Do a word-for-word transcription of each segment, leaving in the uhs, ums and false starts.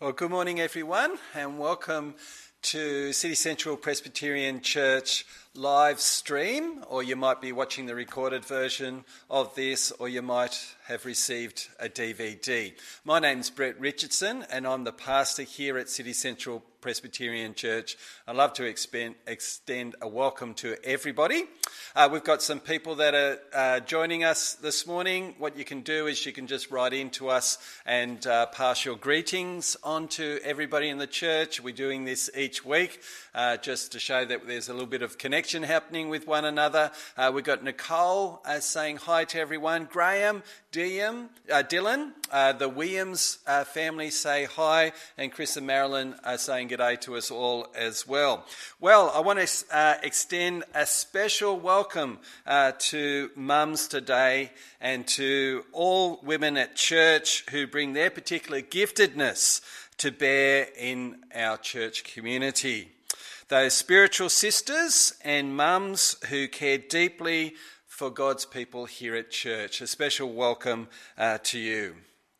Well, good morning everyone and welcome to City Central Presbyterian Church live stream, or you might be watching the recorded version of this, or you might have received a D V D. My name's Brett Richardson and I'm the pastor here at City Central Presbyterian Church. I'd love to expend, extend a welcome to everybody. Uh, we've got some people that are uh, joining us this morning. What you can do is you can just write in to us and uh, pass your greetings on to everybody in the church. We're doing this each week uh, just to show that there's a little bit of connection happening with one another. Uh, we've got Nicole uh, saying hi to everyone. Graham, Diem, uh, Dylan, uh, the Williams uh, family say hi, and Chris and Marilyn are saying g'day to us all as well. Well, I want to uh, extend a special welcome uh, to mums today and to all women at church who bring their particular giftedness to bear in our church community. Those spiritual sisters and mums who care deeply for God's people here at church. A special welcome uh, to you.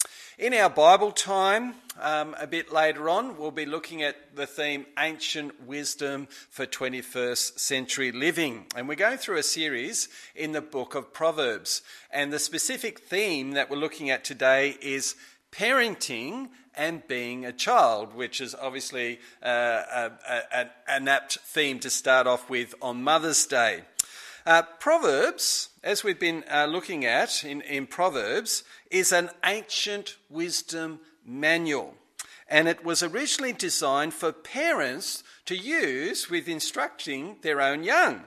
In our Bible time, um, a bit later on, we'll be looking at the theme Ancient Wisdom for twenty-first Century Living. And we're going through a series in the book of Proverbs. And the specific theme that we're looking at today is parenting and being a child, which is obviously uh, a, a, an apt theme to start off with on Mother's Day. Uh, Proverbs, as we've been uh, looking at in, in Proverbs, is an ancient wisdom manual. And it was originally designed for parents to use with instructing their own young.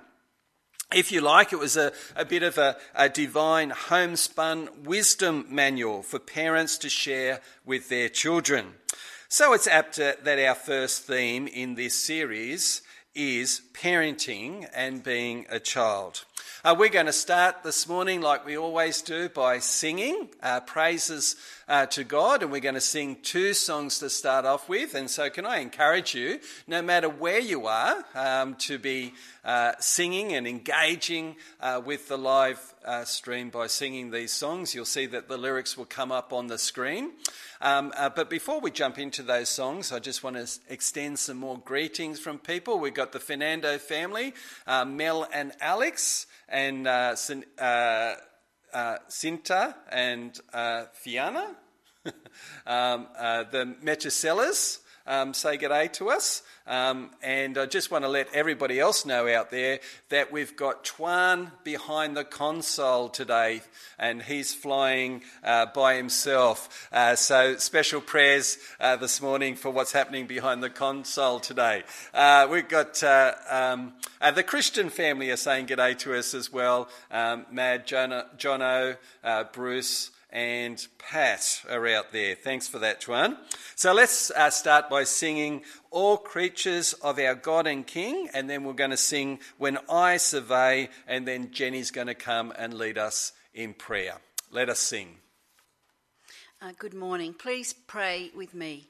If you like, it was a, a bit of a, a divine homespun wisdom manual for parents to share with their children. So it's apt to, that our first theme in this series is parenting and being a child. Uh, we're going to start this morning, like we always do, by singing uh, praises uh, to God, and we're going to sing two songs to start off with. And so can I encourage you, no matter where you are, um, to be uh, singing and engaging uh, with the live uh, stream by singing these songs. You'll see that the lyrics will come up on the screen. Um, uh, but before we jump into those songs, I just want to extend some more greetings from people. We've got the Fernando family, uh, Mel and Alex, and uh, uh, uh, Cinta and uh, Fiona. um, uh, the Metusellas um, say g'day to us. Um, and I just want to let everybody else know out there that we've got Tuan behind the console today, and he's flying uh, by himself. Uh, so special prayers uh, this morning for what's happening behind the console today. Uh, we've got uh, um, uh, the Christian family are saying g'day to us as well. Um, Mad, Jono, Jono uh, Bruce, and Pat are out there. Thanks for that, Tuan. So let's uh, start by singing All Creatures of Our God and King, and then we're going to sing When I Survey, and then Jenny's going to come and lead us in prayer. Let us sing. Uh, good morning. Please pray with me.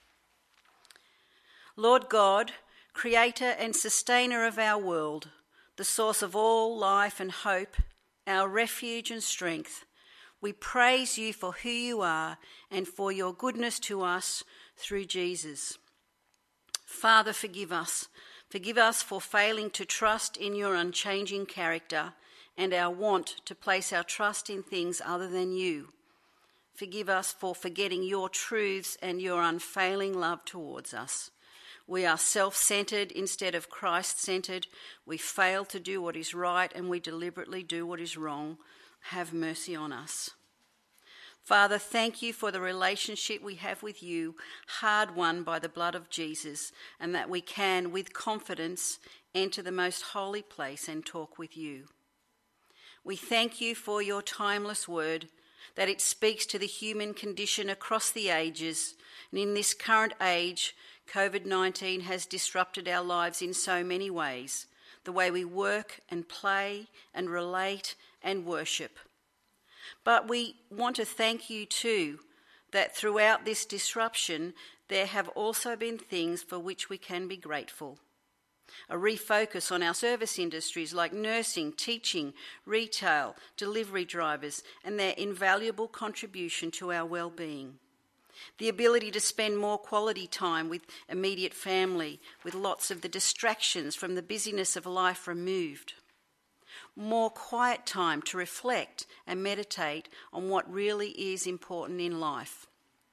Lord God, creator and sustainer of our world, the source of all life and hope, our refuge and strength, we praise you for who you are and for your goodness to us through Jesus. Father, forgive us. Forgive us for failing to trust in your unchanging character and our want to place our trust in things other than you. Forgive us for forgetting your truths and your unfailing love towards us. We are self-centered instead of Christ-centered. We fail to do what is right and we deliberately do what is wrong. Have mercy on us. Father, thank you for the relationship we have with you, hard won by the blood of Jesus, and that we can, with confidence, enter the most holy place and talk with you. We thank you for your timeless word, that it speaks to the human condition across the ages, and in this current age, covid nineteen has disrupted our lives in so many ways, the way we work and play and relate and worship. But we want to thank you too, that throughout this disruption, there have also been things for which we can be grateful. A refocus on our service industries like nursing, teaching, retail, delivery drivers, and their invaluable contribution to our well-being. the ability to spend more quality time with immediate family, with lots of the distractions from the busyness of life removed, more quiet time to reflect and meditate on what really is important in life.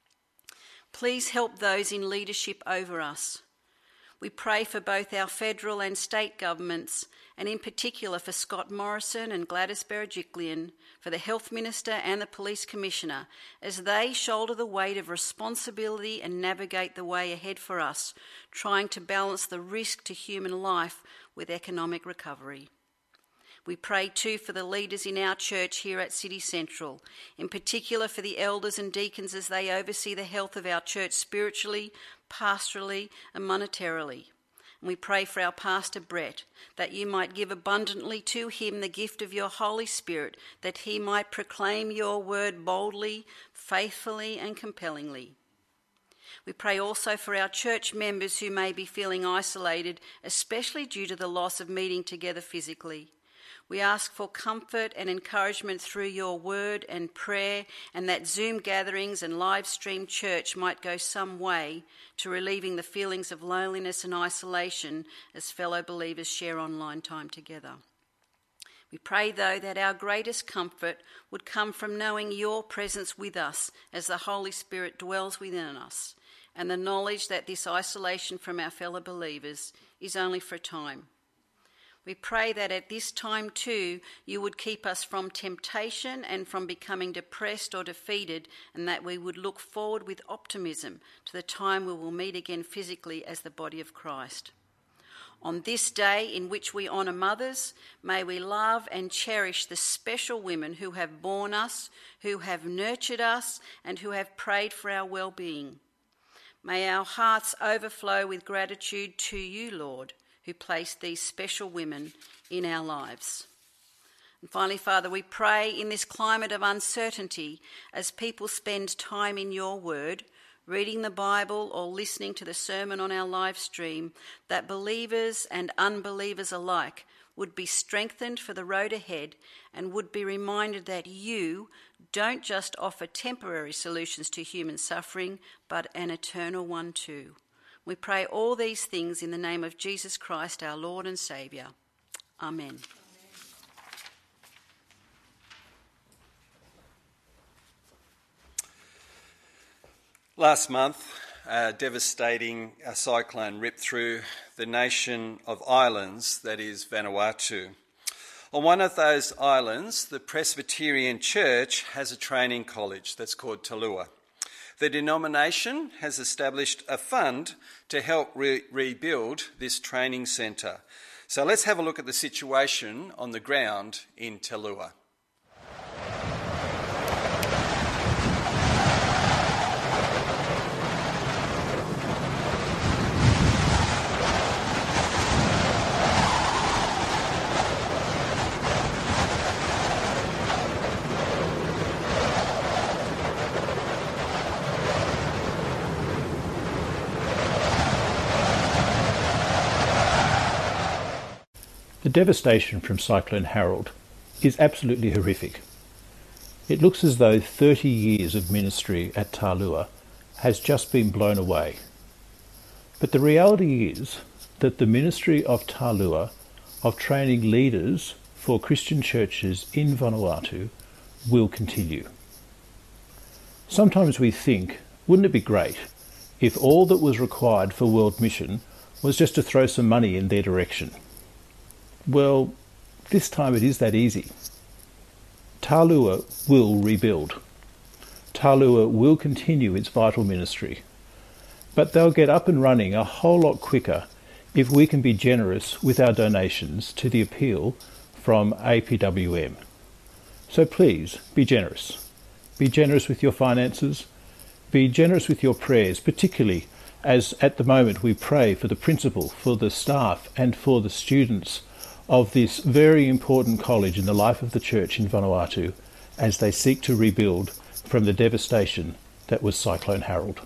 Please help those in leadership over us. We pray for both our federal and state governments, and in particular for Scott Morrison and Gladys Berejiklian, for the Health Minister and the Police Commissioner, as they shoulder the weight of responsibility and navigate the way ahead for us, trying to balance the risk to human life with economic recovery. We pray too for the leaders in our church here at City Central, in particular for the elders and deacons as they oversee the health of our church spiritually, pastorally and monetarily. And we pray for our pastor Brett, that you might give abundantly to him the gift of your Holy Spirit, that he might proclaim your word boldly, faithfully and compellingly. We pray also for our church members who may be feeling isolated, especially due to the loss of meeting together physically. We ask for comfort and encouragement through your word and prayer, and that Zoom gatherings and live stream church might go some way to relieving the feelings of loneliness and isolation as fellow believers share online time together. We pray, though, that our greatest comfort would come from knowing your presence with us as the Holy Spirit dwells within us, and the knowledge that this isolation from our fellow believers is only for a time. We pray that at this time too you would keep us from temptation and from becoming depressed or defeated, and that we would look forward with optimism to the time we will meet again physically as the body of Christ. On this day in which we honour mothers, may we love and cherish the special women who have borne us, who have nurtured us, and who have prayed for our well-being. May our hearts overflow with gratitude to you, Lord, who placed these special women in our lives. And finally, Father, we pray in this climate of uncertainty, as people spend time in your word, reading the Bible or listening to the sermon on our live stream, that believers and unbelievers alike would be strengthened for the road ahead and would be reminded that you don't just offer temporary solutions to human suffering, but an eternal one too. We pray all these things in the name of Jesus Christ, our Lord and Saviour. Amen. Last month, a devastating cyclone ripped through the nation of islands, that is Vanuatu. On one of those islands, the Presbyterian Church has a training college that's called Talua. The denomination has established a fund to help re- rebuild this training centre. So let's have a look at the situation on the ground in Talua. The devastation from Cyclone Harold is absolutely horrific. It looks as though thirty years of ministry at Talua has just been blown away. But the reality is that the ministry of Talua, of training leaders for Christian churches in Vanuatu, will continue. Sometimes we think, wouldn't it be great if all that was required for World Mission was just to throw some money in their direction? Well, this time it is that easy. Talua will rebuild. Talua will continue its vital ministry. But they'll get up and running a whole lot quicker if we can be generous with our donations to the appeal from A P W M. So please, be generous. Be generous with your finances. Be generous with your prayers, particularly as at the moment we pray for the principal, for the staff and for the students of this very important college in the life of the church in Vanuatu as they seek to rebuild from the devastation that was Cyclone Harold.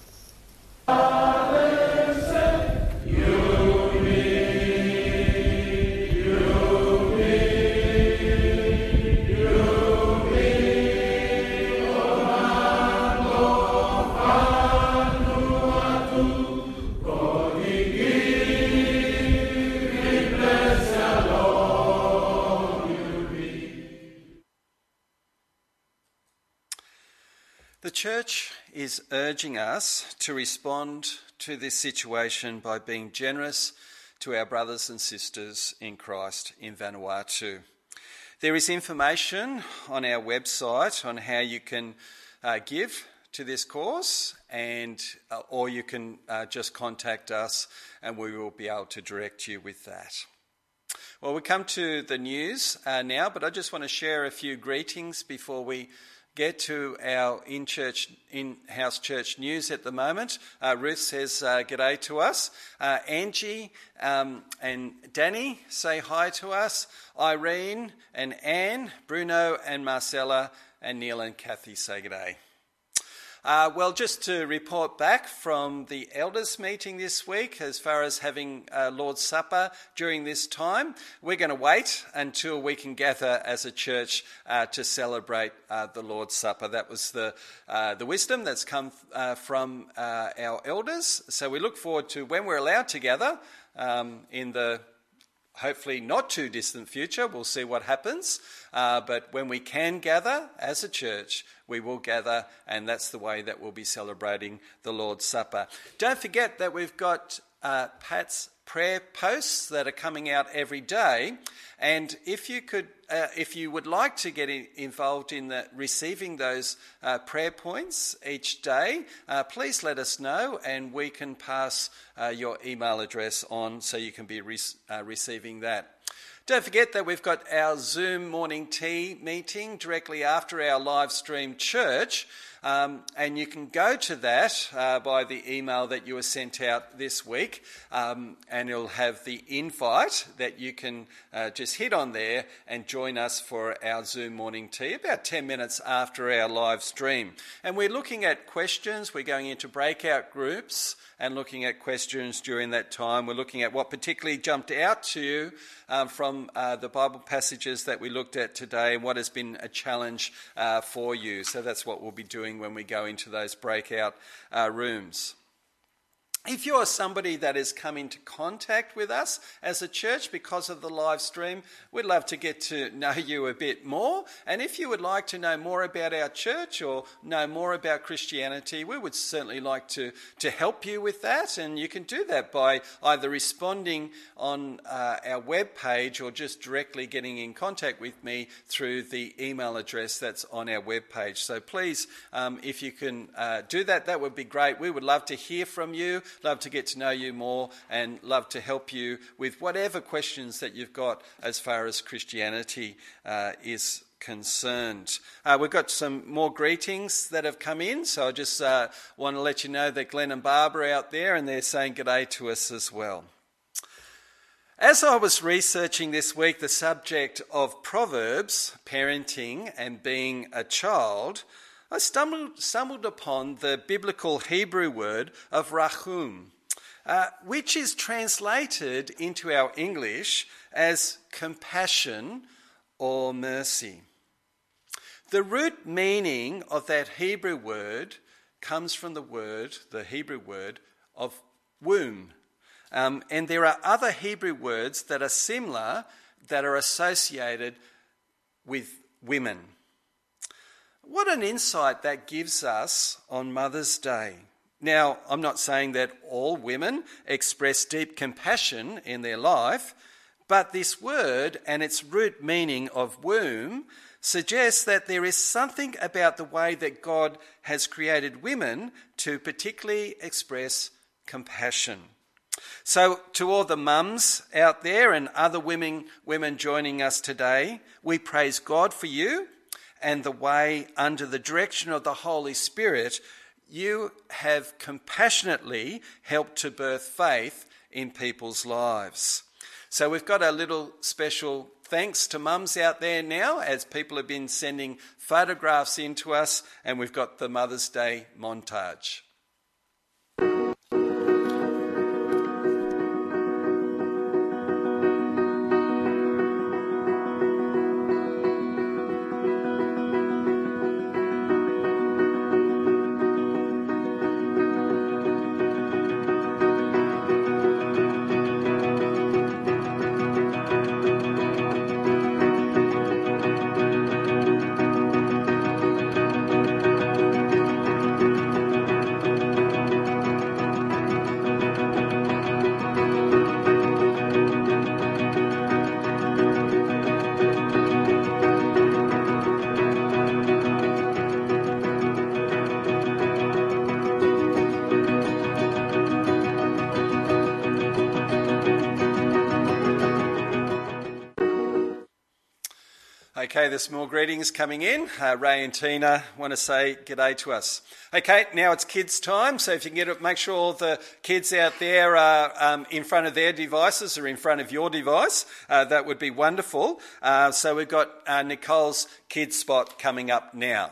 church is urging us to respond to this situation by being generous to our brothers and sisters in Christ in Vanuatu. There is information on our website on how you can uh, give to this cause, and uh, or you can uh, just contact us and we will be able to direct you with that. Well, we come to the news uh, now, but I just want to share a few greetings before we get to our in-church, in-house church news at the moment. Uh, Ruth says uh, g'day to us. Uh, Angie um, and Danny say hi to us. Irene and Anne, Bruno and Marcella, and Neil and Kathy say g'day. Uh, well, just to report back from the elders meeting this week, as far as having uh, Lord's Supper during this time, we're going to wait until we can gather as a church uh, to celebrate uh, the Lord's Supper. That was the uh, the wisdom that's come uh, from uh, our elders. So we look forward to when we're allowed to gather um, in the hopefully not too distant future. We'll see what happens. Uh, but when we can gather as a church, we will gather, and that's the way that we'll be celebrating the Lord's Supper. Don't forget that we've got uh, Pat's prayer posts that are coming out every day, and if you could, uh, if you would like to get involved in the, receiving those uh, prayer points each day, uh, please let us know, and we can pass uh, your email address on so you can be re- uh, receiving that. Don't forget that we've got our Zoom morning tea meeting directly after our live stream church, um, and you can go to that uh, by the email that you were sent out this week, um, and it'll have the invite that you can uh, just hit on there and join us for our Zoom morning tea about ten minutes after our live stream. And we're looking at questions. We're going into breakout groups and looking at questions during that time. We're looking at what particularly jumped out to you um, from uh, the Bible passages that we looked at today and what has been a challenge uh, for you. So that's what we'll be doing when we go into those breakout uh, rooms. If you're somebody that has come into contact with us as a church because of the live stream, we'd love to get to know you a bit more. And if you would like to know more about our church or know more about Christianity, we would certainly like to, to help you with that. And you can do that by either responding on uh, our webpage or just directly getting in contact with me through the email address that's on our webpage. So please, um, if you can uh, do that, that would be great. We would love to hear from you. Love to get to know you more and love to help you with whatever questions that you've got as far as Christianity uh, is concerned. Uh, we've got some more greetings that have come in, so I just uh, want to let you know that Glenn and Barbara are out there and they're saying g'day to us as well. As I was researching this week the subject of Proverbs, parenting and being a child, I stumbled, stumbled upon the biblical Hebrew word of rachum, uh, which is translated into our English as compassion or mercy. The root meaning of that Hebrew word comes from the word, the Hebrew word of womb. Um, and there are other Hebrew words that are similar that are associated with women. What an insight that gives us on Mother's Day. Now, I'm not saying that all women express deep compassion in their life, but this word and its root meaning of womb suggests that there is something about the way that God has created women to particularly express compassion. So to all the mums out there and other women, women joining us today, we praise God for you and the way, under the direction of the Holy Spirit, you have compassionately helped to birth faith in people's lives. So we've got a little special thanks to mums out there now, as people have been sending photographs in to us, and we've got the Mother's Day montage. Okay, there's more greetings coming in. Uh, Ray and Tina want to say g'day to us. Okay, now it's kids' time, so if you can get it, make sure all the kids out there are um, in front of their devices or in front of your device. Uh, that would be wonderful. Uh, so we've got uh, Nicole's kids' spot coming up now.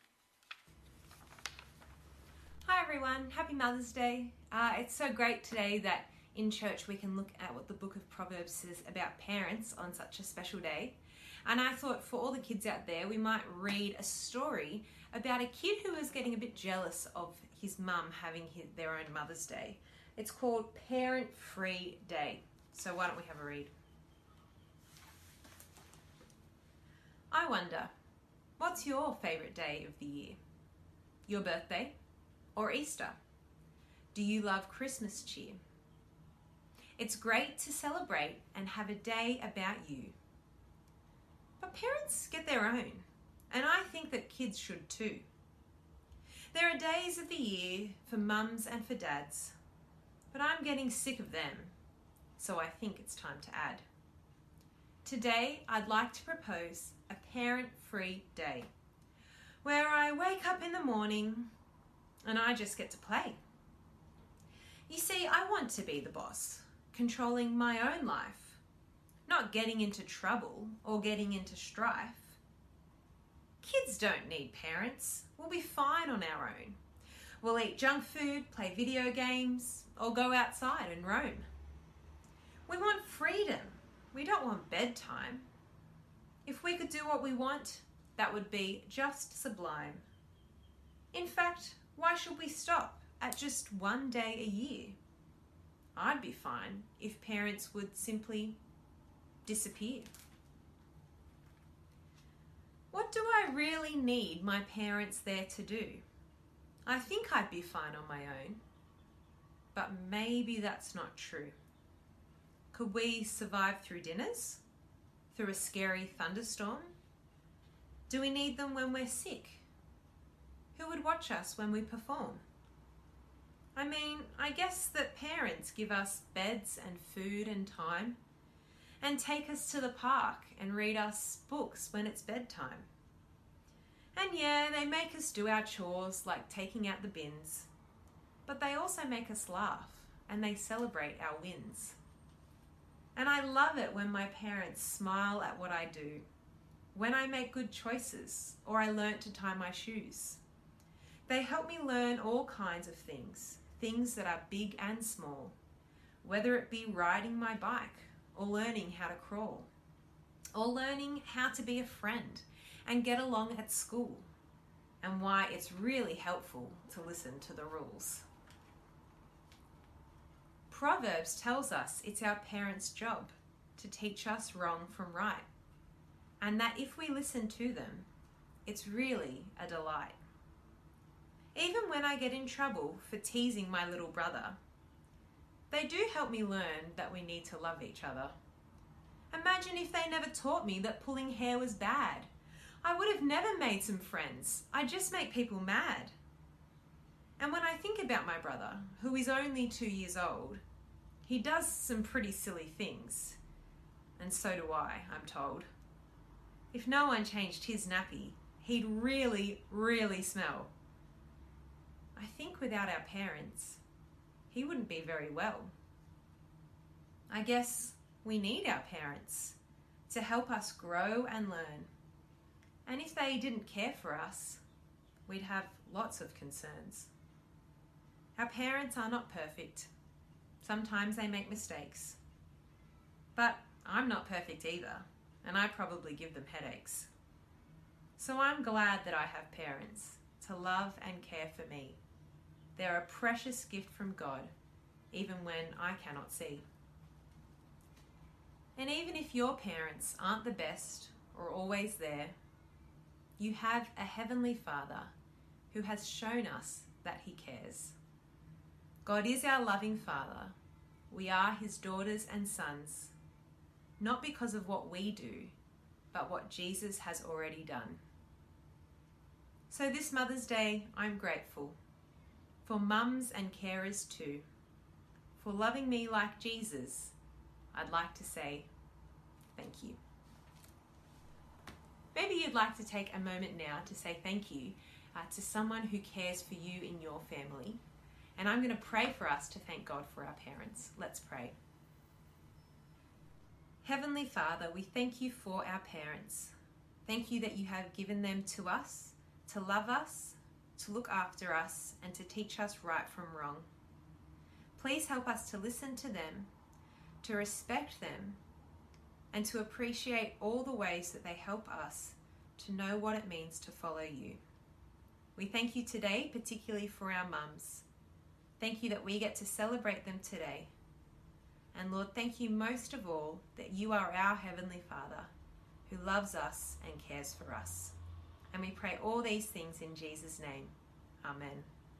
Hi everyone, happy Mother's Day. Uh, it's so great today that in church we can look at what the book of Proverbs says about parents on such a special day. And I thought for all the kids out there, we might read a story about a kid who was getting a bit jealous of his mum having his, their own Mother's Day. It's called Parent Free Day. So why don't we have a read? I wonder, what's your favourite day of the year? Your birthday or Easter? Do you love Christmas cheer? It's great to celebrate and have a day about you. But parents get their own, and I think that kids should too. There are days of the year for mums and for dads, but I'm getting sick of them, so I think it's time to add. Today, I'd like to propose a parent-free day, where I wake up in the morning and I just get to play. You see, I want to be the boss, controlling my own life. Not getting into trouble or getting into strife. Kids don't need parents. We'll be fine on our own. We'll eat junk food, play video games, or go outside and roam. We want freedom. We don't want bedtime. If we could do what we want, that would be just sublime. In fact, why should we stop at just one day a year? I'd be fine if parents would simply disappear. What do I really need my parents there to do? I think I'd be fine on my own, but maybe that's not true. Could we survive through dinners? Through a scary thunderstorm? Do we need them when we're sick? Who would watch us when we perform? I mean, I guess that parents give us beds and food and time, and take us to the park and read us books when it's bedtime. And yeah, they make us do our chores like taking out the bins, but they also make us laugh and they celebrate our wins. And I love it when my parents smile at what I do, when I make good choices or I learnt to tie my shoes. They help me learn all kinds of things, things that are big and small, whether it be riding my bike, or learning how to crawl, or learning how to be a friend and get along at school, and why it's really helpful to listen to the rules. Proverbs tells us it's our parents' job to teach us wrong from right, and that if we listen to them, it's really a delight. Even when I get in trouble for teasing my little brother, they do help me learn that we need to love each other. Imagine if they never taught me that pulling hair was bad. I would have never made some friends. I just make people mad. And when I think about my brother, who is only two years old, he does some pretty silly things. And so do I, I'm told. If no one changed his nappy, he'd really, really smell. I think without our parents, he wouldn't be very well. I guess we need our parents to help us grow and learn. And if they didn't care for us, we'd have lots of concerns. Our parents are not perfect. Sometimes they make mistakes. But I'm not perfect either, and I probably give them headaches. So I'm glad that I have parents to love and care for me. They're a precious gift from God, even when I cannot see. And even if your parents aren't the best or always there, you have a heavenly Father who has shown us that he cares. God is our loving Father. We are his daughters and sons, not because of what we do, but what Jesus has already done. So this Mother's Day, I'm grateful for mums and carers too. For loving me like Jesus, I'd like to say thank you. Maybe you'd like to take a moment now to say thank you uh, to someone who cares for you in your family. And I'm going to pray for us to thank God for our parents. Let's pray. Heavenly Father, we thank you for our parents. Thank you that you have given them to us, to love us, to look after us, and to teach us right from wrong. Please help us to listen to them, to respect them, and to appreciate all the ways that they help us to know what it means to follow you. We thank you today, particularly for our mums. Thank you that we get to celebrate them today. And Lord, thank you most of all that you are our Heavenly Father who loves us and cares for us. And we pray all these things in Jesus' name. Amen.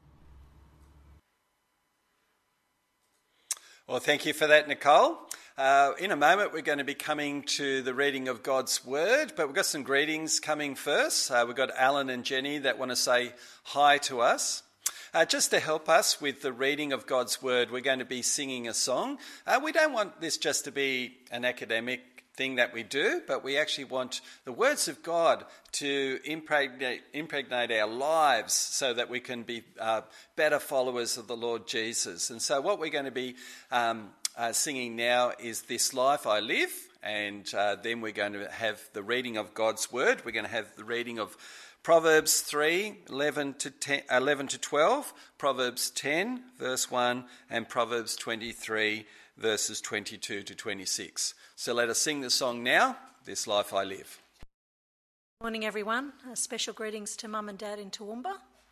Well, thank you for that, Nicole. Uh, in a moment, we're going to be coming to the reading of God's Word, but we've got some greetings coming first. Uh, we've got Alan and Jenny that want to say hi to us. Uh, just to help us with the reading of God's Word, we're going to be singing a song. Uh, we don't want this just to be an academic thing that we do, but we actually want the words of God to impregnate, impregnate our lives so that we can be uh, better followers of the Lord Jesus. And so what we're going to be um, uh, singing now is This Life I Live, and uh, then we're going to have the reading of God's Word. We're going to have the reading of Proverbs three, eleven to ten, eleven to twelve, Proverbs ten, verse one, and Proverbs twenty-three, verses twenty-two to twenty-six. So let us sing the song now, This Life I Live. Morning everyone, uh, special greetings to Mum and Dad in Toowoomba.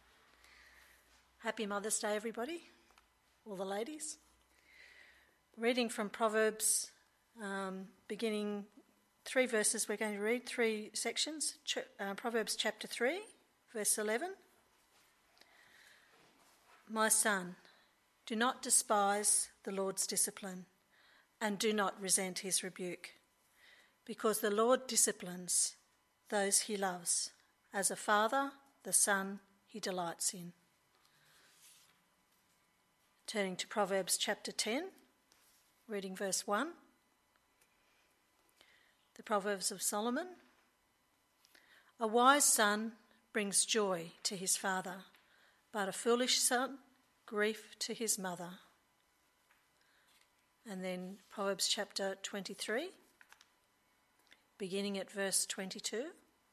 Happy Mother's Day everybody, all the ladies. Reading from Proverbs, um, beginning three verses we're going to read, three sections. Ch- uh, Proverbs chapter three, verse eleven. My son, do not despise the Lord's discipline, and do not resent his rebuke, because the Lord disciplines those he loves. As a father, the son he delights in. Turning to Proverbs chapter ten, reading verse one. The Proverbs of Solomon. A wise son brings joy to his father, but a foolish son, grief to his mother. And then Proverbs chapter twenty-three, beginning at verse twenty-two.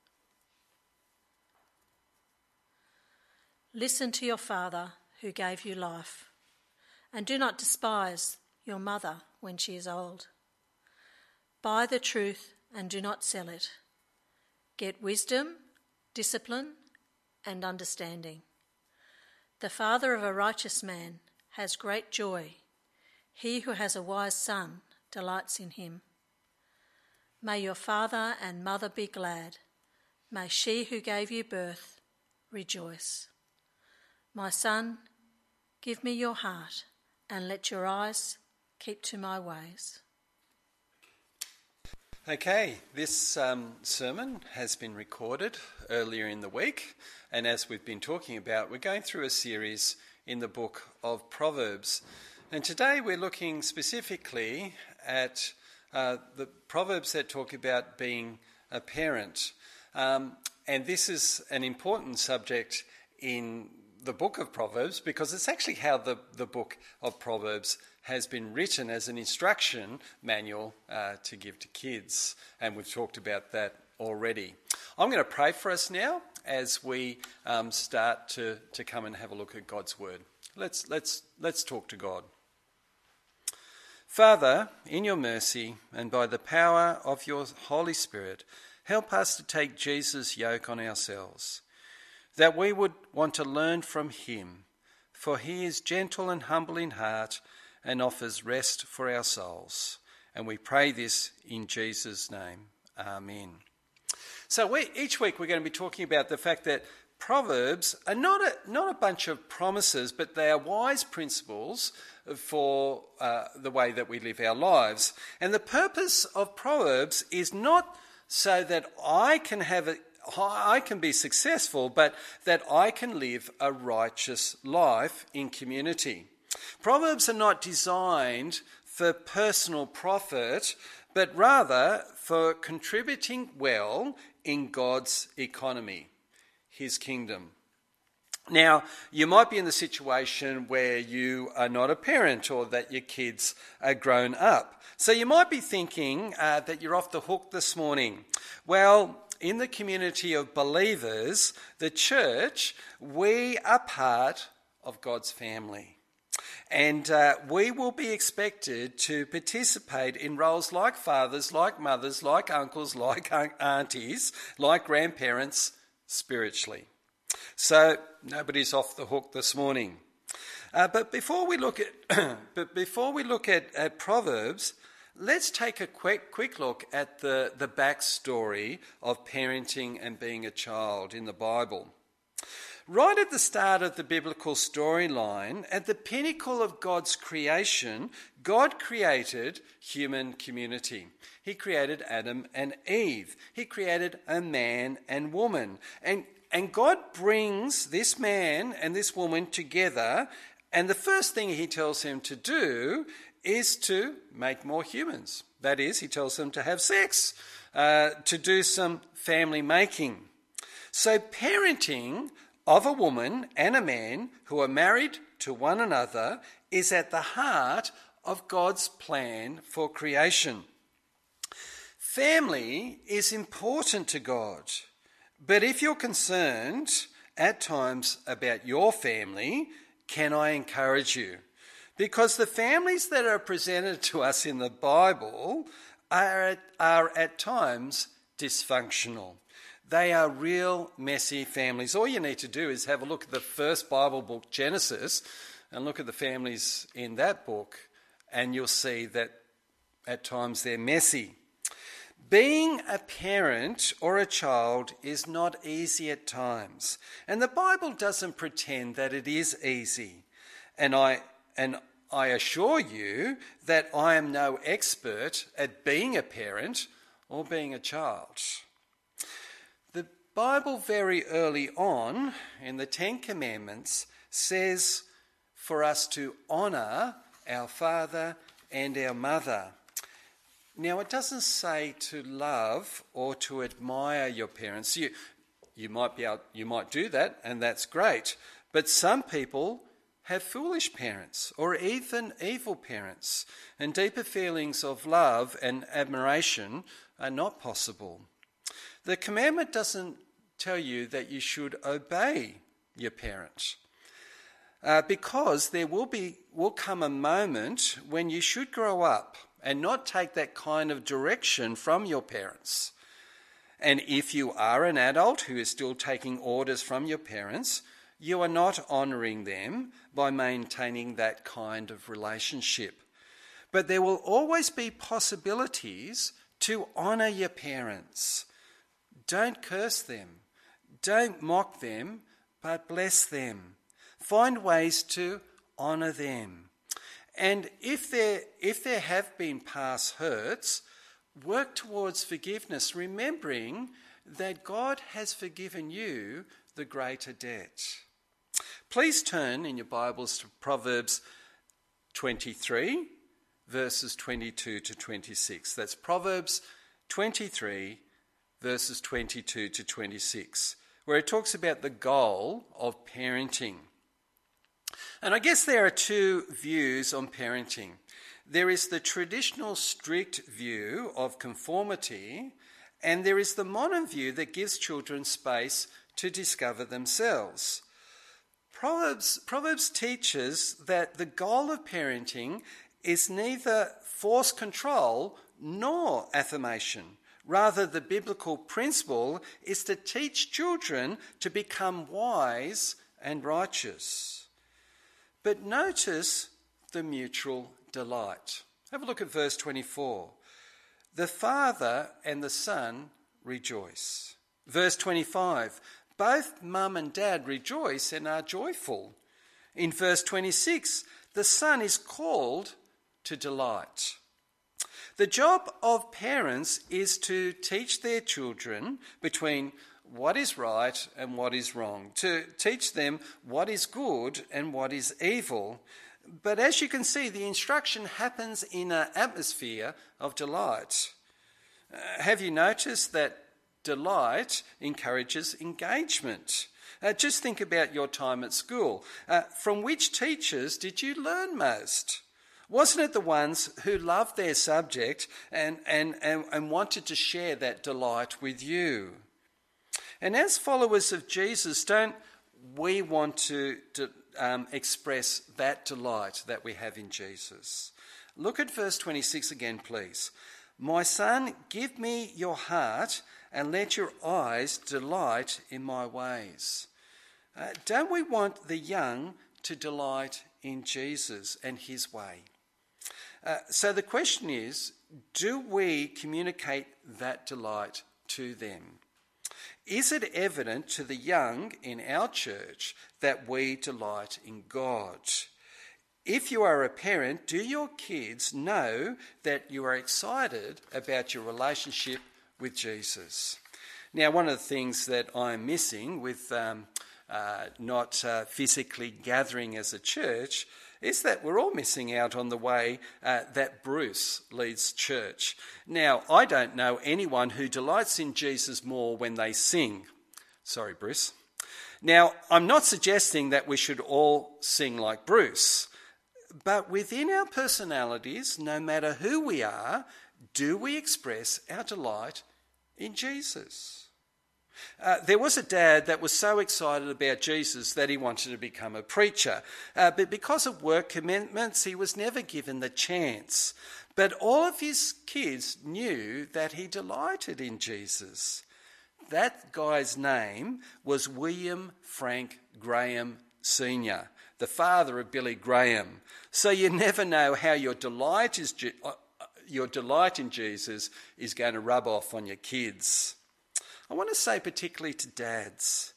Listen to your father who gave you life, and do not despise your mother when she is old. Buy the truth and do not sell it. Get wisdom, discipline, and understanding. The father of a righteous man has great joy. He who has a wise son delights in him. May your father and mother be glad. May she who gave you birth rejoice. My son, give me your heart, and let your eyes keep to my ways. Okay, this um, sermon has been recorded earlier in the week, and as we've been talking about, we're going through a series in the book of Proverbs. And today we're looking specifically at uh, the Proverbs that talk about being a parent. Um, and this is an important subject in the book of Proverbs because it's actually how the, the book of Proverbs has been written as an instruction manual uh, to give to kids. And we've talked about that already. I'm going to pray for us now as we um, start to, to come and have a look at God's word. Let's, let's, let's talk to God. Father, in your mercy and by the power of your Holy Spirit, help us to take Jesus' yoke on ourselves, that we would want to learn from him, for he is gentle and humble in heart and offers rest for our souls. And we pray this in Jesus' name. Amen. So we, each week we're going to be talking about the fact that Proverbs are not a, not a bunch of promises, but they are wise principles for uh, the way that we live our lives. And the purpose of Proverbs is not so that I can have a I can be successful, but that I can live a righteous life in community. Proverbs are not designed for personal profit, but rather for contributing well in God's economy, his kingdom. Now, you might be in the situation where you are not a parent or that your kids are grown up. So you might be thinking uh, that you're off the hook this morning. Well, in the community of believers, the church, we are part of God's family. And uh, we will be expected to participate in roles like fathers, like mothers, like uncles, like aunties, like grandparents spiritually. So nobody's off the hook this morning. Uh, but before we look at, but before we look at, at Proverbs, let's take a quick quick look at the, the backstory of parenting and being a child in the Bible. Right at the start of the biblical storyline, at the pinnacle of God's creation, God created human community. He created Adam and Eve. He created a man and woman. And, and God brings this man and this woman together, and the first thing he tells him to do is to make more humans. That is, he tells them to have sex, uh, to do some family making. So parenting of a woman and a man who are married to one another is at the heart of God's plan for creation. Family is important to God, but if you're concerned at times about your family, can I encourage you? Because the families that are presented to us in the Bible are at, are at times dysfunctional. They are real messy families. All you need to do is have a look at the first Bible book, Genesis, and look at the families in that book, and you'll see that at times they're messy. Being a parent or a child is not easy at times, and the Bible doesn't pretend that it is easy. And I and I assure you that I am no expert at being a parent or being a child. The Bible very early on in the Ten Commandments says for us to honour our father and our mother. Now, it doesn't say to love or to admire your parents. You, you might be able, you might do that, and that's great. But some people have foolish parents or even evil parents, and deeper feelings of love and admiration are not possible. The commandment doesn't tell you that you should obey your parents, uh, because there will be will come a moment when you should grow up and not take that kind of direction from your parents. And if you are an adult who is still taking orders from your parents, you are not honouring them by maintaining that kind of relationship. But there will always be possibilities to honour your parents. Don't curse them. Don't mock them, but bless them. Find ways to honour them. And if there, if there have been past hurts, work towards forgiveness, remembering that God has forgiven you the greater debt. Please turn in your Bibles to Proverbs twenty-three, verses twenty-two to twenty-six. That's Proverbs twenty-three, verses twenty-two to twenty-six, where it talks about the goal of parenting. And I guess there are two views on parenting. There is the traditional strict view of conformity, and there is the modern view that gives children space to discover themselves. Proverbs, Proverbs teaches that the goal of parenting is neither forced control nor affirmation. Rather, the biblical principle is to teach children to become wise and righteous. But notice the mutual delight. Have a look at verse twenty-four. The father and the son rejoice. Verse twenty-five. Both mum and dad rejoice and are joyful. In verse twenty-six, the son is called to delight. The job of parents is to teach their children between what is right and what is wrong, to teach them what is good and what is evil. But as you can see, the instruction happens in an atmosphere of delight. Uh, have you noticed that delight encourages engagement. Uh, just think about your time at school. Uh, from which teachers did you learn most? Wasn't it the ones who loved their subject and, and, and, and wanted to share that delight with you? And as followers of Jesus, don't we want to, to um, express that delight that we have in Jesus? Look at verse twenty-six again, please. My son, give me your heart and let your eyes delight in my ways. Uh, don't we want the young to delight in Jesus and his way? Uh, so the question is, do we communicate that delight to them? Is it evident to the young in our church that we delight in God? If you are a parent, do your kids know that you are excited about your relationship with Jesus? Now, one of the things that I'm missing with um, uh, not uh, physically gathering as a church is that we're all missing out on the way uh, that Bruce leads church. Now, I don't know anyone who delights in Jesus more when they sing. Sorry, Bruce. Now, I'm not suggesting that we should all sing like Bruce, but within our personalities, no matter who we are, do we express our delight in Jesus? Uh, there was a dad that was so excited about Jesus that he wanted to become a preacher. Uh, but because of work commitments, he was never given the chance. But all of his kids knew that he delighted in Jesus. That guy's name was William Frank Graham Senior, the father of Billy Graham. So you never know how your delight is uh, your delight in Jesus is going to rub off on your kids. I want to say particularly to dads,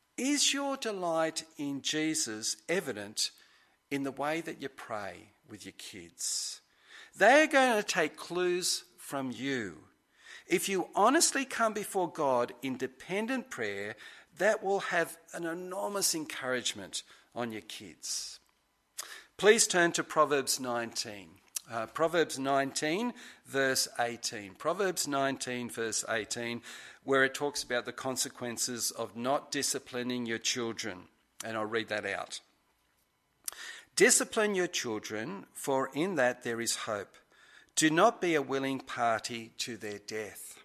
is your delight in Jesus evident in the way that you pray with your kids? They are going to take clues from you. If you honestly come before God in dependent prayer, that will have an enormous encouragement on your kids. Please turn to Proverbs nineteen. Uh, Proverbs nineteen, verse eighteen. Proverbs nineteen, verse eighteen, where it talks about the consequences of not disciplining your children. And I'll read that out. Discipline your children, for in that there is hope. Do not be a willing party to their death.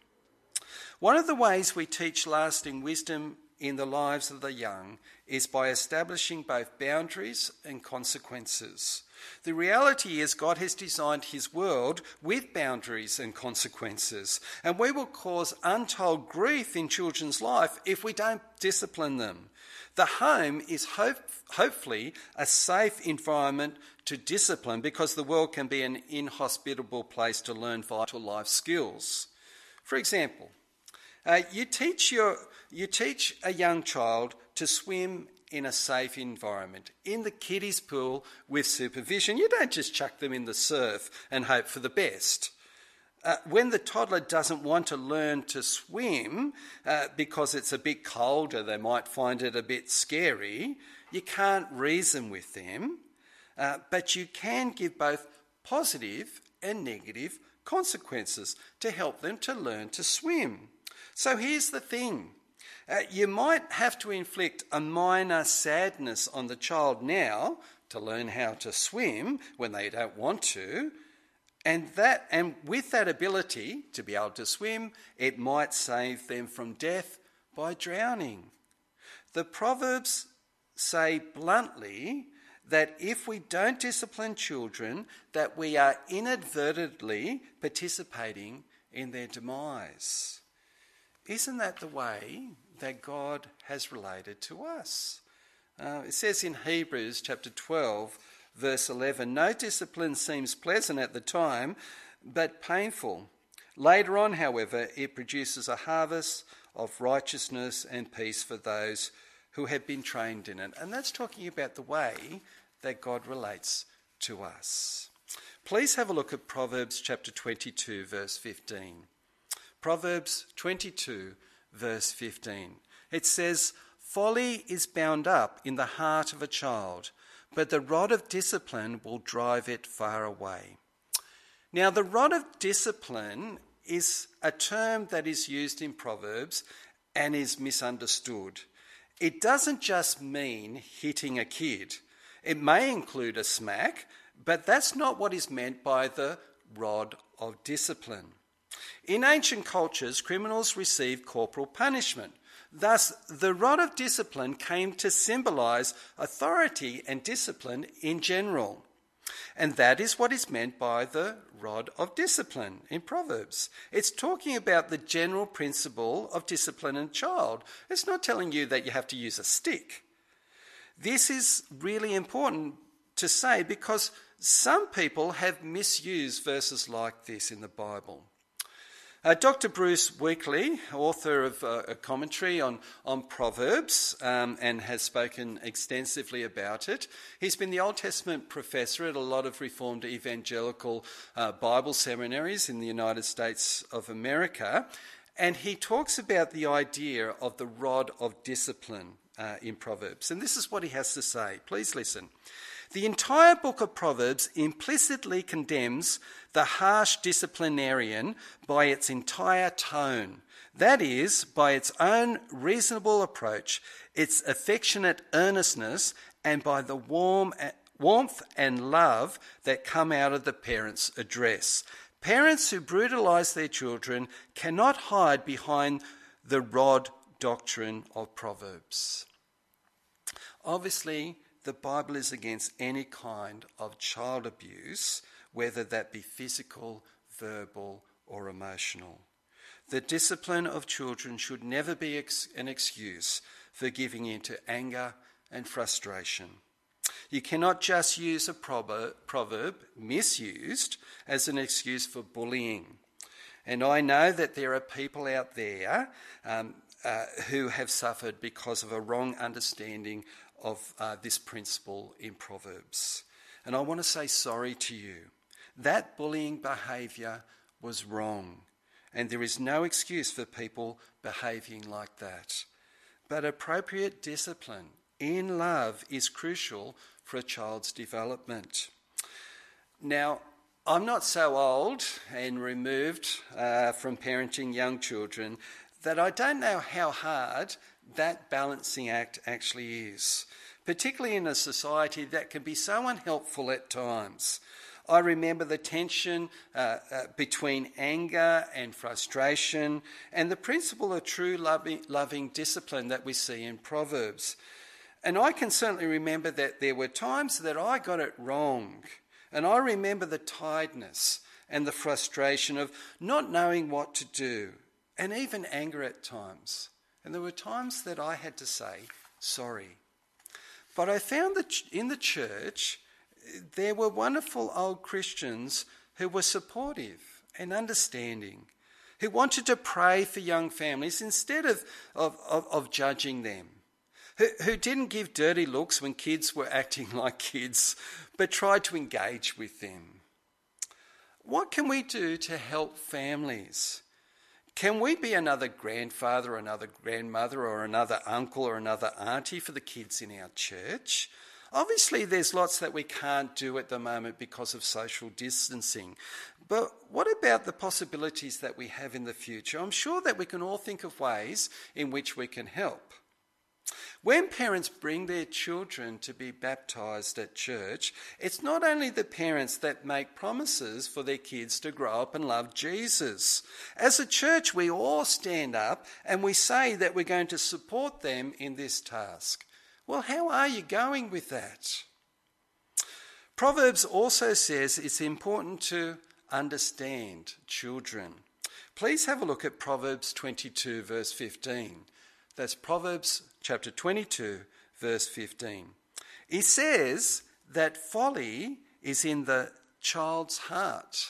One of the ways we teach lasting wisdom in the lives of the young is by establishing both boundaries and consequences. The reality is God has designed his world with boundaries and consequences, and we will cause untold grief in children's life if we don't discipline them. The home is hope, hopefully a safe environment to discipline, because the world can be an inhospitable place to learn vital life skills. For example, uh, you teach your you teach a young child to swim in a safe environment, in the kiddies pool with supervision. You don't just chuck them in the surf and hope for the best. Uh, when the toddler doesn't want to learn to swim uh, because it's a bit cold or they might find it a bit scary, you can't reason with them, uh, but you can give both positive and negative consequences to help them to learn to swim. So here's the thing. Uh, you might have to inflict a minor sadness on the child now to learn how to swim when they don't want to, and that and with that ability to be able to swim, it might save them from death by drowning. The Proverbs say bluntly that if we don't discipline children, that we are inadvertently participating in their demise. Isn't that the way that God has related to us? Uh, it says in Hebrews chapter twelve, verse eleven, no discipline seems pleasant at the time, but painful. Later on, however, it produces a harvest of righteousness and peace for those who have been trained in it. And that's talking about the way that God relates to us. Please have a look at Proverbs chapter twenty-two, verse fifteen. Proverbs twenty-two, verse fifteen. It says, folly is bound up in the heart of a child, but the rod of discipline will drive it far away. Now, the rod of discipline is a term that is used in Proverbs and is misunderstood. It doesn't just mean hitting a kid. It may include a smack, but that's not what is meant by the rod of discipline. In ancient cultures, criminals received corporal punishment. Thus, the rod of discipline came to symbolise authority and discipline in general. And that is what is meant by the rod of discipline in Proverbs. It's talking about the general principle of discipline in a child. It's not telling you that you have to use a stick. This is really important to say because some people have misused verses like this in the Bible. Uh, Doctor Bruce Weekly, author of uh, a commentary on, on Proverbs um, and has spoken extensively about it. He's been the Old Testament professor at a lot of Reformed evangelical uh, Bible seminaries in the United States of America, and he talks about the idea of the rod of discipline uh, in Proverbs. And this is what he has to say. Please listen. The entire book of Proverbs implicitly condemns the harsh disciplinarian by its entire tone. That is, by its own reasonable approach, its affectionate earnestness, and by the warm warmth and love that come out of the parents' address. Parents who brutalise their children cannot hide behind the rod doctrine of Proverbs. Obviously, the Bible is against any kind of child abuse, whether that be physical, verbal, or emotional. The discipline of children should never be ex- an excuse for giving in to anger and frustration. You cannot just use a proverb, proverb, misused, as an excuse for bullying. And I know that there are people out there um, uh, who have suffered because of a wrong understanding of uh, this principle in Proverbs. And I want to say sorry to you. That bullying behaviour was wrong, and there is no excuse for people behaving like that. But appropriate discipline in love is crucial for a child's development. Now, I'm not so old and removed uh, from parenting young children that I don't know how hard that balancing act actually is, particularly in a society that can be so unhelpful at times. I remember the tension uh, uh, between anger and frustration and the principle of true loving, loving discipline that we see in Proverbs. And I can certainly remember that there were times that I got it wrong. And I remember the tiredness and the frustration of not knowing what to do, and even anger at times. And there were times that I had to say, sorry. But I found that in the church, there were wonderful old Christians who were supportive and understanding, who wanted to pray for young families instead of, of, of, of judging them, who, who didn't give dirty looks when kids were acting like kids, but tried to engage with them. What can we do to help families? Can we be another grandfather, another grandmother, or another uncle or another auntie for the kids in our church? Obviously, there's lots that we can't do at the moment because of social distancing. But what about the possibilities that we have in the future? I'm sure that we can all think of ways in which we can help. When parents bring their children to be baptised at church, it's not only the parents that make promises for their kids to grow up and love Jesus. As a church, we all stand up and we say that we're going to support them in this task. Well, how are you going with that? Proverbs also says it's important to understand children. Please have a look at Proverbs twenty-two, verse fifteen. That's Proverbs chapter twenty-two, verse fifteen. He says that folly is in the child's heart.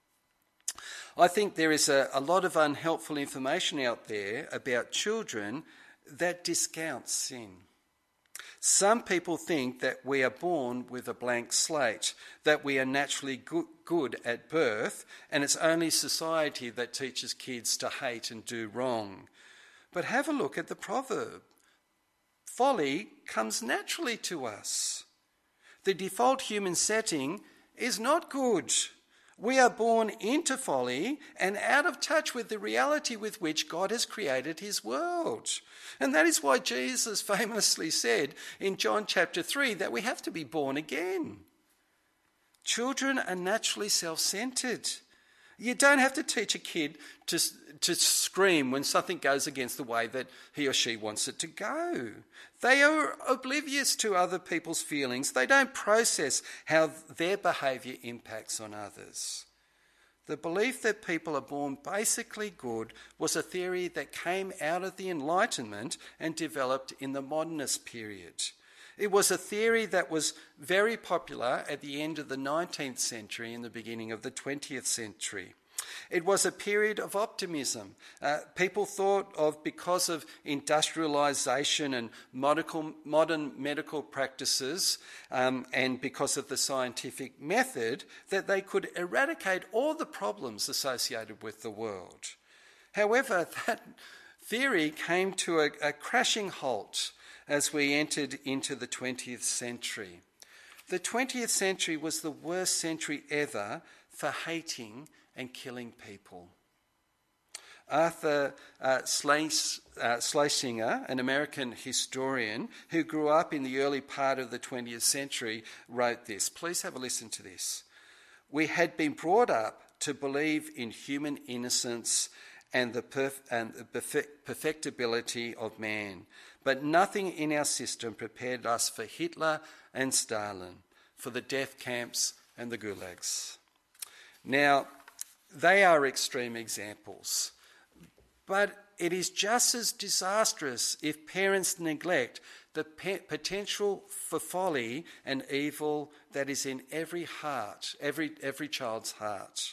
I think there is a, a lot of unhelpful information out there about children that discounts sin. Some people think that we are born with a blank slate, that we are naturally good, good at birth, and it's only society that teaches kids to hate and do wrong. But have a look at the proverb. Folly comes naturally to us. The default human setting is not good. We are born into folly and out of touch with the reality with which God has created his world. And that is why Jesus famously said in John chapter three that we have to be born again. Children are naturally self-centered. You don't have to teach a kid to, to scream when something goes against the way that he or she wants it to go. They are oblivious to other people's feelings. They don't process how their behaviour impacts on others. The belief that people are born basically good was a theory that came out of the Enlightenment and developed in the modernist period. It was a theory that was very popular at the end of the nineteenth century and the beginning of the twentieth century. It was a period of optimism. Uh, people thought of, because of industrialisation and medical, modern medical practices um, and because of the scientific method, that they could eradicate all the problems associated with the world. However, that theory came to a, a crashing halt as we entered into the twentieth century. The twentieth century was the worst century ever for hating and killing people. Arthur uh, Schles- uh, Schlesinger, an American historian who grew up in the early part of the twentieth century, wrote this. Please have a listen to this. We had been brought up to believe in human innocence and the, perf- and the perfect- perfectibility of man, but nothing in our system prepared us for Hitler and Stalin, for the death camps and the gulags. Now, they are extreme examples, but it is just as disastrous if parents neglect the pe- potential for folly and evil that is in every heart, every, every child's heart.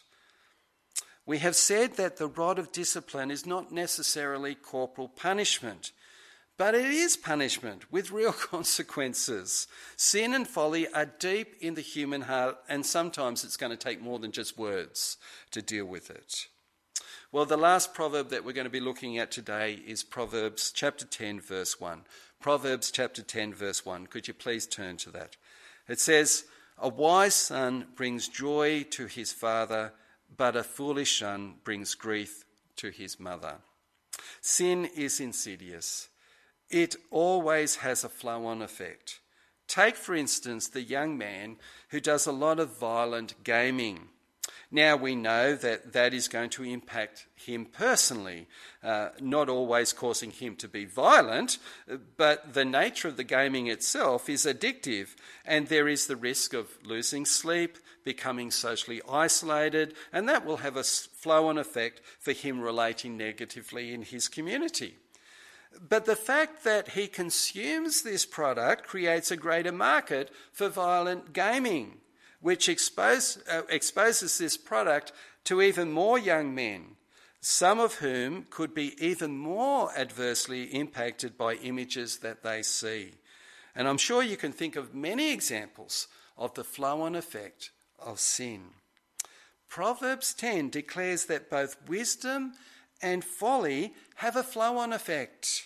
We have said that the rod of discipline is not necessarily corporal punishment, but it is punishment with real consequences. Sin and folly are deep in the human heart, and sometimes it's going to take more than just words to deal with it. Well, the last proverb that we're going to be looking at today is Proverbs chapter ten, verse one. Proverbs chapter ten, verse one. Could you please turn to that? It says, "A wise son brings joy to his father, but a foolish son brings grief to his mother." Sin is insidious. It always has a flow-on effect. Take, for instance, the young man who does a lot of violent gaming. Now we know that that is going to impact him personally, uh, not always causing him to be violent, but the nature of the gaming itself is addictive, and there is the risk of losing sleep, becoming socially isolated, and that will have a flow-on effect for him relating negatively in his community. But the fact that he consumes this product creates a greater market for violent gaming, which expose, uh, exposes this product to even more young men, some of whom could be even more adversely impacted by images that they see. And I'm sure you can think of many examples of the flow-on effect of sin. Proverbs ten declares that both wisdom and folly have a flow-on effect.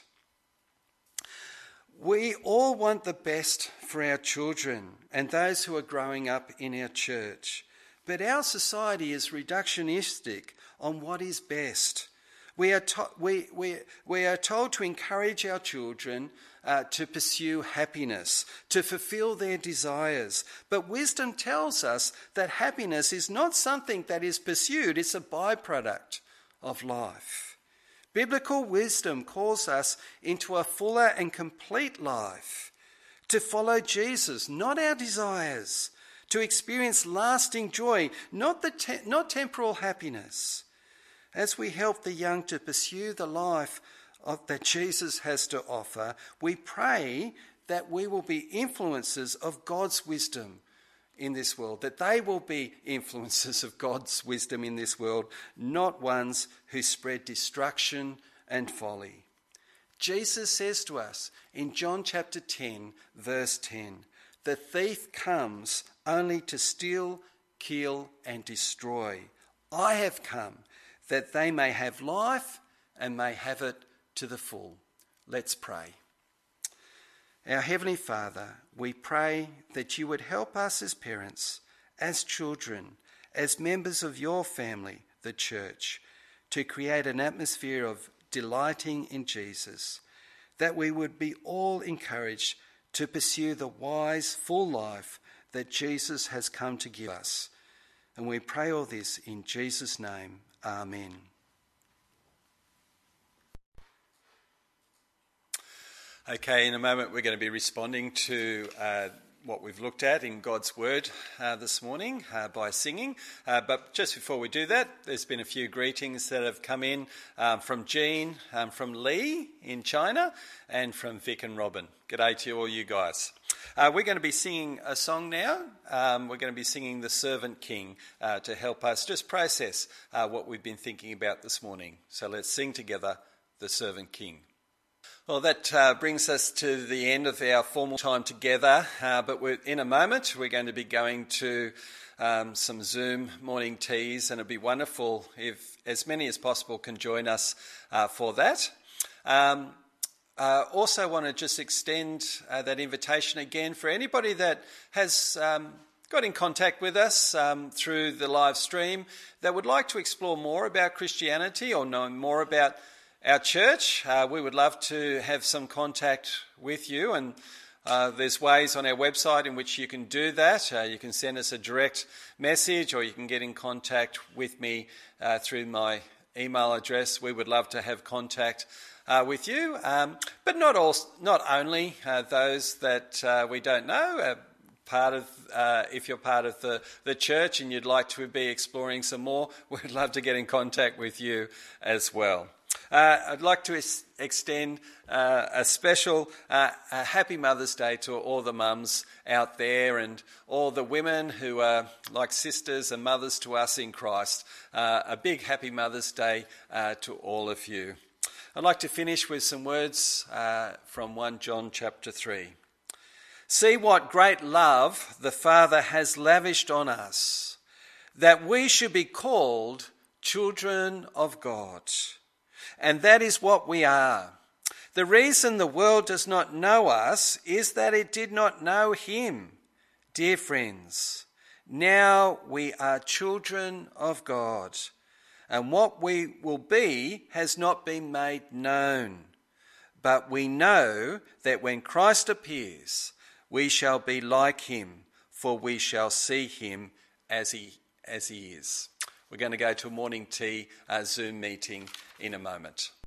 We all want the best for our children and those who are growing up in our church, but our society is reductionistic on what is best. We are, to- we, we, we are told to encourage our children uh, to pursue happiness, to fulfill their desires. But wisdom tells us that happiness is not something that is pursued, it's a byproduct of life. Biblical wisdom calls us into a fuller and complete life, to follow Jesus, not our desires, to experience lasting joy, not, the te- not temporal happiness. As we help the young to pursue the life of, that Jesus has to offer, we pray that we will be influencers of God's wisdom in this world, that they will be influencers of God's wisdom in this world, not ones who spread destruction and folly. Jesus says to us in John chapter ten, verse ten, "The thief comes only to steal, kill, and destroy. I have come that they may have life and may have it to the full." Let's pray. Our Heavenly Father, we pray that you would help us as parents, as children, as members of your family, the church, to create an atmosphere of delighting in Jesus, that we would be all encouraged to pursue the wise, full life that Jesus has come to give us. And we pray all this in Jesus' name. Amen. Okay, in a moment we're going to be responding to uh, what we've looked at in God's Word uh, this morning uh, by singing. Uh, but just before we do that, there's been a few greetings that have come in um, from Jean, um, from Lee in China, and from Vic and Robin. G'day to all you guys. Uh, we're going to be singing a song now. Um, we're going to be singing The Servant King uh, to help us just process uh, what we've been thinking about this morning. So let's sing together The Servant King. Well, that uh, brings us to the end of our formal time together, uh, but we're, in a moment we're going to be going to um, some Zoom morning teas, and it'd be wonderful if as many as possible can join us uh, for that. Um, uh, also want to just extend uh, that invitation again for anybody that has um, got in contact with us um, through the live stream that would like to explore more about Christianity or know more about our church. Uh, we would love to have some contact with you, and uh, there's ways on our website in which you can do that. Uh, you can send us a direct message, or you can get in contact with me uh, through my email address. We would love to have contact uh, with you, um, but not all, not only uh, those that uh, we don't know. Uh, part of, uh, if you're part of the, the church and you'd like to be exploring some more, we'd love to get in contact with you as well. Uh, I'd like to es- extend uh, a special uh, a happy Mother's Day to all the mums out there and all the women who are like sisters and mothers to us in Christ. Uh, a big happy Mother's Day uh, to all of you. I'd like to finish with some words uh, from First John chapter three. See what great love the Father has lavished on us, that we should be called children of God. And that is what we are. The reason the world does not know us is that it did not know him. Dear friends, now we are children of God, and what we will be has not been made known. But we know that when Christ appears, we shall be like him, for we shall see him as he, as he is. We're going to go to a morning tea uh, Zoom meeting in a moment.